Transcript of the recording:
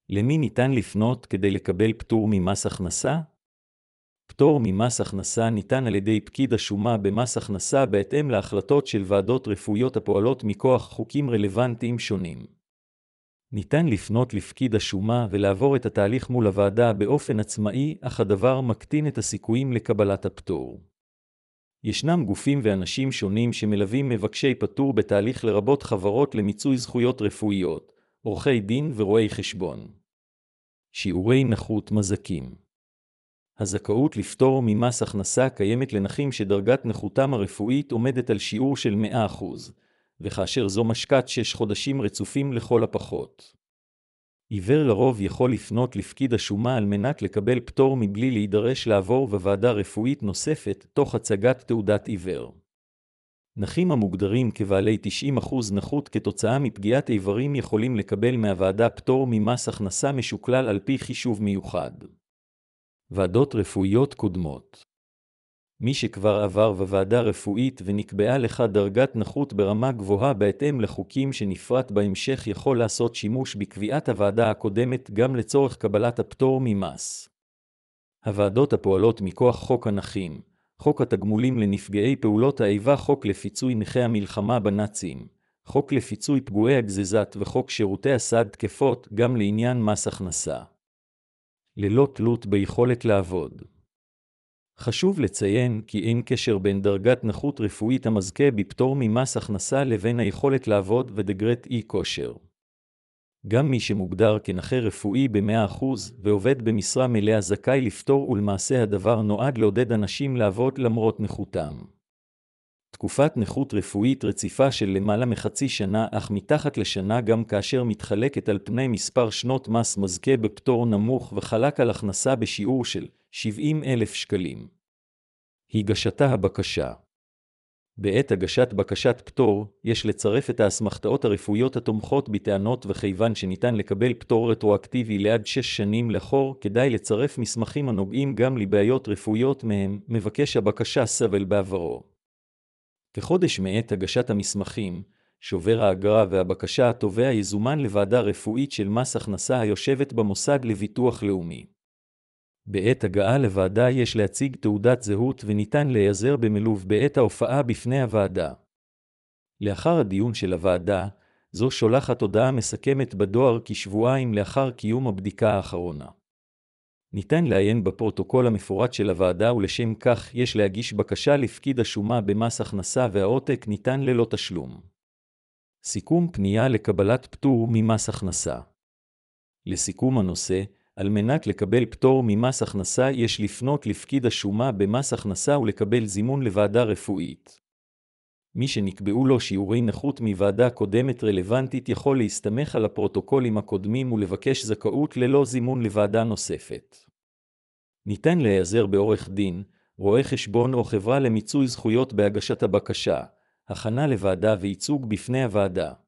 למי ניתן לפנות כדי לקבל פטור ממס הכנסה? פטור ממס הכנסה ניתן על ידי פקיד השומה במס הכנסה בהתאם להחלטות של ועדות רפואיות הפועלות מכוח חוקים רלוונטיים שונים. ניתן לפנות לפקיד השומה ולעבור את התהליך מול הוועדה באופן עצמאי, אך הדבר מקטין את הסיכויים לקבלת הפטור. ישנם גופים ואנשים שונים שמלווים מבקשי פטור בתהליך, לרבות חברות למיצוי זכויות רפואיות, עורכי דין ורואי חשבון. שיעורי נכות מזכים. הזכאות לפטור ממס הכנסה קיימת לנכים שדרגת נכותם הרפואית עומדת על שיעור של 100%, וכאשר זו משקת 6 חודשים רצופים לכל הפחות. עיוור לרוב יכול לפנות לפקיד השומה על מנת לקבל פטור מבלי להידרש לעבור בוועדה רפואית נוספת תוך הצגת תעודת עיוור. נכים המוגדרים כבעלי 90% נכות כתוצאה מפגיעת איברים יכולים לקבל מהוועדה פטור ממס הכנסה משוקלל על פי חישוב מיוחד. ועדות רפואיות קודמות. מי שכבר עבר בוועדה רפואית ונקבעה לך דרגת נכות ברמה גבוהה בהתאם לחוקים שנפרט בהמשך יכול לעשות שימוש בקביעת הוועדה הקודמת גם לצורך קבלת הפטור ממס. הוועדות הפועלות מכוח חוק הנכים, חוק התגמולים לנפגעי פעולות האיבה, חוק לפיצוי נכי המלחמה בנאצים, חוק לפיצוי פגועי הגזזת וחוק שירותי הסעד תקפות גם לעניין מס הכנסה. ללא תלות ביכולת לעבוד. חשוב לציין כי אין קשר בין דרגת נכות רפואית המזכה בפטור ממס הכנסה לבין היכולת לעבוד ודרגת אי כושר. גם מי שמוגדר כנכה רפואי ב-100% ועובד במשרה מלאה זכאי לפטור, ולמעשה הדבר נועד לעודד אנשים לעבוד למרות נכותם. תקופת נכות רפואית רציפה של למעלה מחצי שנה אך מתחת לשנה גם כאשר מתחלקת על פני מספר שנות מס מזכה בפטור נמוך וחלק על הכנסה בשיעור של 70,000 שקלים. הגשתה הבקשה. בעת הגשת בקשת פטור, יש לצרף את האסמכתאות הרפואיות התומכות בטענות, וכיוון שניתן לקבל פטור רטרואקטיבי לעד 6 שנים לאחור, כדאי לצרף מסמכים הנוגעים גם לבעיות רפואיות מהם מבקש הבקשה סבל בעברו. כחודש מעת הגשת המסמכים, שובר האגרה והבקשה התובע יזומן לוועדה רפואית של מס הכנסה היושבת במוסד לביטוח לאומי. בעת הגעה לוועדה יש להציג תעודת זהות וניתן להיעזר במלווה בעת ההופעה בפני הוועדה. לאחר הדיון של הוועדה, זו שולחת הודעה מסכמת בדואר כשבועיים לאחר קיום הבדיקה האחרונה. ניתן לעיין בפרוטוקול המפורט של הוועדה, ולשם כך יש להגיש בקשה לפקיד השומה במס הכנסה והעותק ניתן ללא תשלום. סיכום פנייה לקבלת פטור ממס הכנסה. לסיכום הנושא, על מנת לקבל פטור ממס הכנסה יש לפנות לפקיד השומה במס הכנסה ולקבל זימון לוועדה רפואית. מי שנקבעו לו שיעורי נכות מוועדה קודמת רלוונטית יכול להסתמך על הפרוטוקולים הקודמים ולבקש זכאות ללא זימון לוועדה נוספת. ניתן להיעזר בעורך דין, רואה חשבון או חברה למיצוי זכויות בהגשת הבקשה, הכנה לוועדה וייצוג בפני הוועדה.